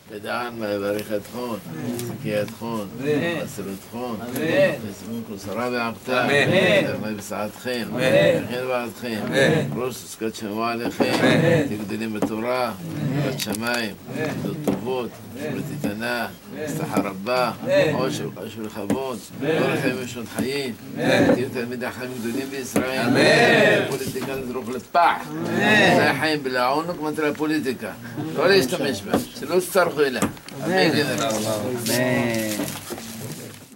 ודען ויברך אתכון, וקי אתכון, ועשר אתכון, ושמחון כל שרה ועבטה, ותרמי בשעתכם, וכן בעדכם, ראש עסקת שמוע עליכם, תהיו גדולים בתורה, בת שמיים, גדות טובות, ותתנה, הצלחה רבה, עושר לכבוד, אורך ימים ושנות חיים, תהיו תלמידי חיים גדולים בישראל, הפוליטיקה נזרוק לפח, זה החיים בלעונוק מטרה הפוליטיקה, לא להשתמש בה, שלא תצטרכו אליה. אמן.